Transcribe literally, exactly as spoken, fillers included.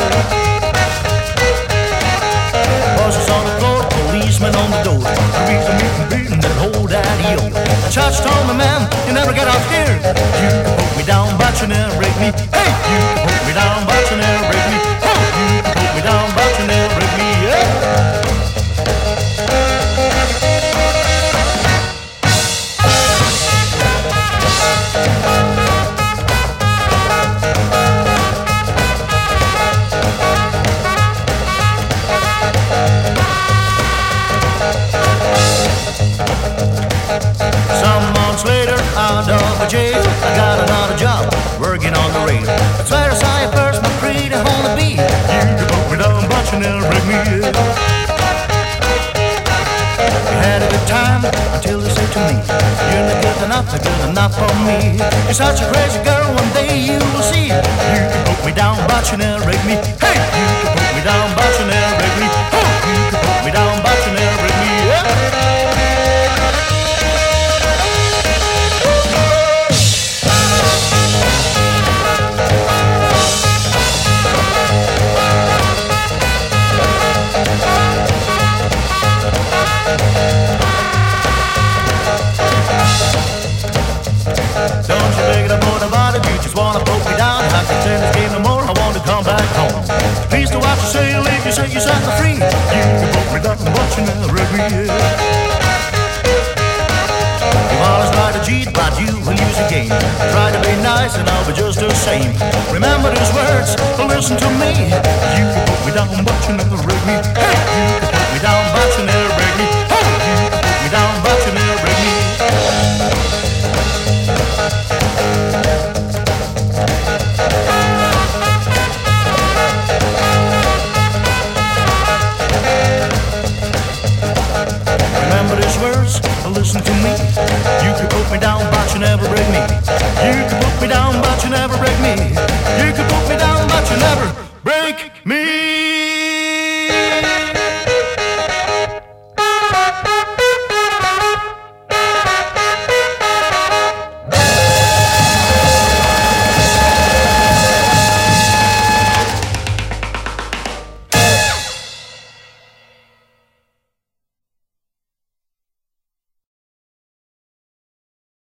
Horses on the floor, policemen on the door. Beat the meat and beating that whole daddy-o. The judge told me, man, you never get out here. You can put me down, but you never break me. Hey, you can put me down, but you never break me. Oh, you can put me down, but you never break me. Yeah. Out of the jail, I got another job working on the rail. That's where I saw you first, my pretty honeybee. You can put me down, but you never break me. We had a good time until they said to me, you're not good enough, not good enough for me. You're such a crazy girl, one day you will see. You can put me down, but you never break me. Hey, you can put me down, but you never break me. Oh, you can put me down, but you never break me. Yeah. Don't you think about about it, you just wanna poke me down. I can turn this game no more, I want to come back home. Please do what you say, leave you say you set me free. You can poke me down, but you never break me. You always try to cheat, but you will use the game. Try to be nice and I'll be just the same. Remember these words, but listen to me. You can put me down, but you never break me. Hey, you can put me down, but you never break me. Hey, you can put me down, but you never break me. Remember these words, listen to me. You can put me down, but you never break me. You can put me down, but you never break me. You can put me down, but you never break me.